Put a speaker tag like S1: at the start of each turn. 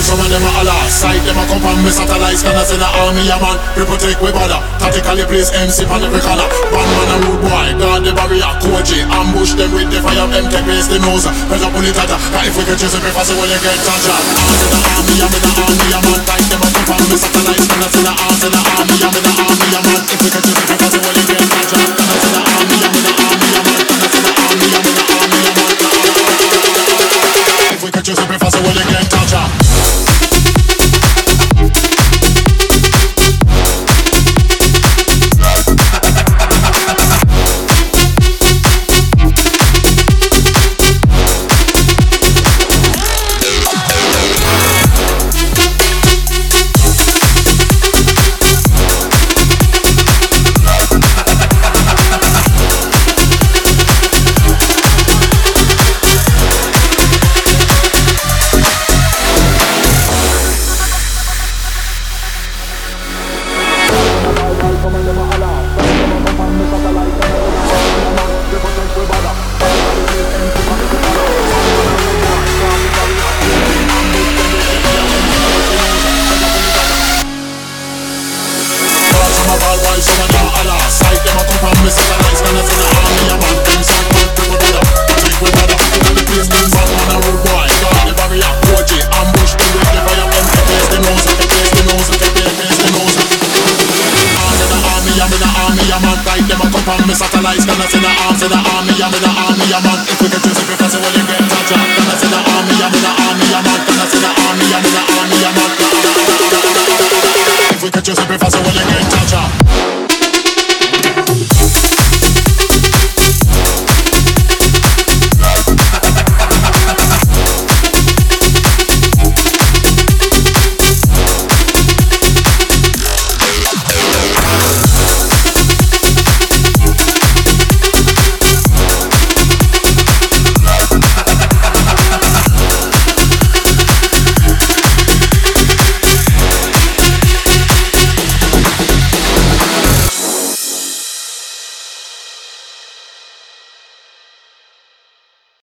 S1: some of them a holla. Sight them a come from me satellites, can I say the army a man. We protect we bother, tactically place MC on every corner. Bandman and rude boy, guard the barrier. Koji, ambush them with the fire, them take raise the nose. Press up on the tata, if we can chase it before we get touched. Arms in the army, I'm in the army a man. Sight them a come from me satellites, can I say the arms in the army, I'm in the army a man. If we can chase it before we get touched. Can I say the army, I'm in the army a man. Can I say the army, I'm in the army a man. If we can chase it before we get touched. Satellites, gonna send the arms in the army, I'm in the army, I'm on. If we can choose it, because it will